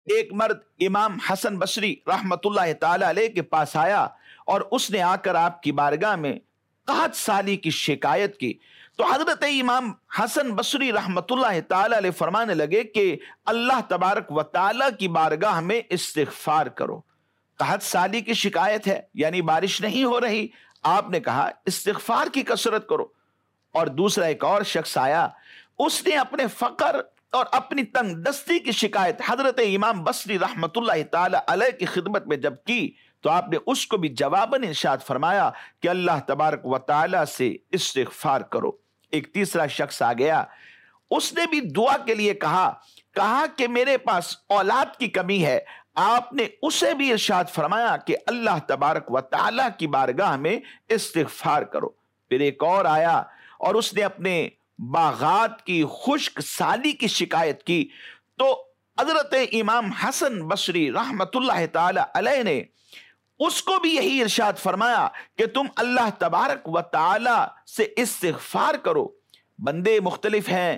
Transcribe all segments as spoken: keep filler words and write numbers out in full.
ایک مرد امام حسن بصری رحمت اللہ تعالی علیہ کے پاس آیا اور اس نے آ کر آپ کی بارگاہ میں قحط سالی کی شکایت کی، تو حضرت امام حسن بصری رحمت اللہ تعالی علیہ فرمانے لگے کہ اللہ تبارک و تعالی کی بارگاہ میں استغفار کرو۔ قحط سالی کی شکایت ہے، یعنی بارش نہیں ہو رہی، آپ نے کہا استغفار کی کثرت کرو۔ اور دوسرا ایک اور شخص آیا، اس نے اپنے فقر اور اپنی تنگ دستی کی شکایت حضرت امام بصری رحمت اللہ تعالی علیہ کی خدمت میں جب کی تو آپ نے اس کو بھی جواباً ارشاد فرمایا کہ اللہ تبارک و تعالی سے استغفار کرو۔ ایک تیسرا شخص آ گیا، اس نے بھی دعا کے لیے کہا کہا کہ میرے پاس اولاد کی کمی ہے، آپ نے اسے بھی ارشاد فرمایا کہ اللہ تبارک و تعالی کی بارگاہ میں استغفار کرو۔ پھر ایک اور آیا اور اس نے اپنے باغات کی خشک سالی کی شکایت کی، تو حضرت امام حسن بصری رحمت اللہ تعالی علیہ نے اس کو بھی یہی ارشاد فرمایا کہ تم اللہ تبارک و تعالی سے استغفار کرو۔ بندے مختلف ہیں،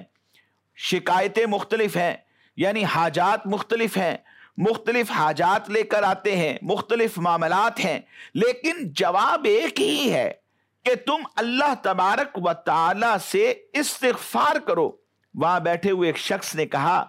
شکایتیں مختلف ہیں، یعنی حاجات مختلف ہیں، مختلف حاجات لے کر آتے ہیں، مختلف معاملات ہیں، لیکن جواب ایک ہی ہے کہ تم اللہ تبارک و تعالی سے استغفار کرو۔ وہاں بیٹھے ہوئے ایک شخص نے کہا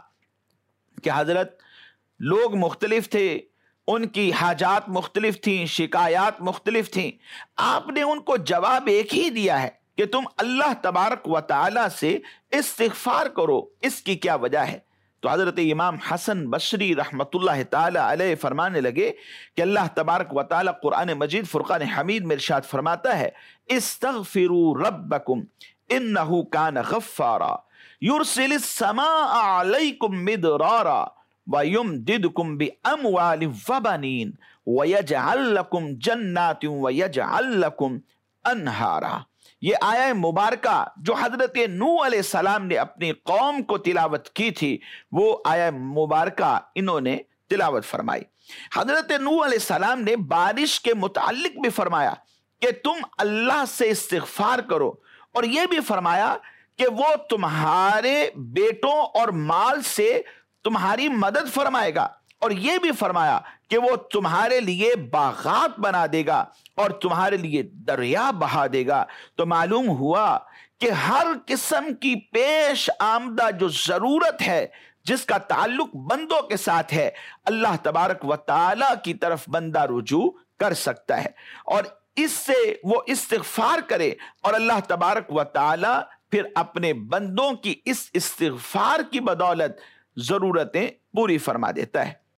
کہ حضرت لوگ مختلف تھے، ان کی حاجات مختلف تھیں، شکایات مختلف تھیں، آپ نے ان کو جواب ایک ہی دیا ہے کہ تم اللہ تبارک و تعالی سے استغفار کرو، اس کی کیا وجہ ہے؟ تو حضرت امام حسن بصری رحمت اللہ تعالی علیہ فرمانے لگے کہ اللہ تبارک و تعالی قرآن مجید فرقان حمید میں ارشاد فرماتا ہے استغفروا ربکم انہو کان غفارا یرسل السماء علیکم مدرارا وَيُمْدِدْكُمْ بِأَمْوَالٍ وَبَنِينَ وَيَجْعَلْ لَكُمْ جَنَّاتٍ وَيَجْعَلْ لَكُمْ أَنْهَارًا۔ یہ آیہ مبارکہ جو حضرت نوح علیہ السلام نے اپنی قوم کو تلاوت کی تھی، وہ آیہ مبارکہ انہوں نے تلاوت فرمائی۔ حضرت نوح علیہ السلام نے بارش کے متعلق بھی فرمایا کہ تم اللہ سے استغفار کرو، اور یہ بھی فرمایا کہ وہ تمہارے بیٹوں اور مال سے تمہاری مدد فرمائے گا، اور یہ بھی فرمایا کہ وہ تمہارے لیے باغات بنا دے گا اور تمہارے لیے دریا بہا دے گا۔ تو معلوم ہوا کہ ہر قسم کی پیش آمدہ جو ضرورت ہے جس کا تعلق بندوں کے ساتھ ہے، اللہ تبارک و تعالی کی طرف بندہ رجوع کر سکتا ہے، اور اس سے وہ استغفار کرے اور اللہ تبارک و تعالی پھر اپنے بندوں کی اس استغفار کی بدولت ضرورتیں پوری فرما دیتا ہے۔